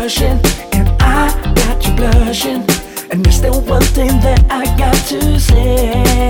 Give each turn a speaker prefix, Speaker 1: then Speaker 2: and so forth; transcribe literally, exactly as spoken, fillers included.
Speaker 1: rushing, and I got you blushing. And there's still one thing that I got to say.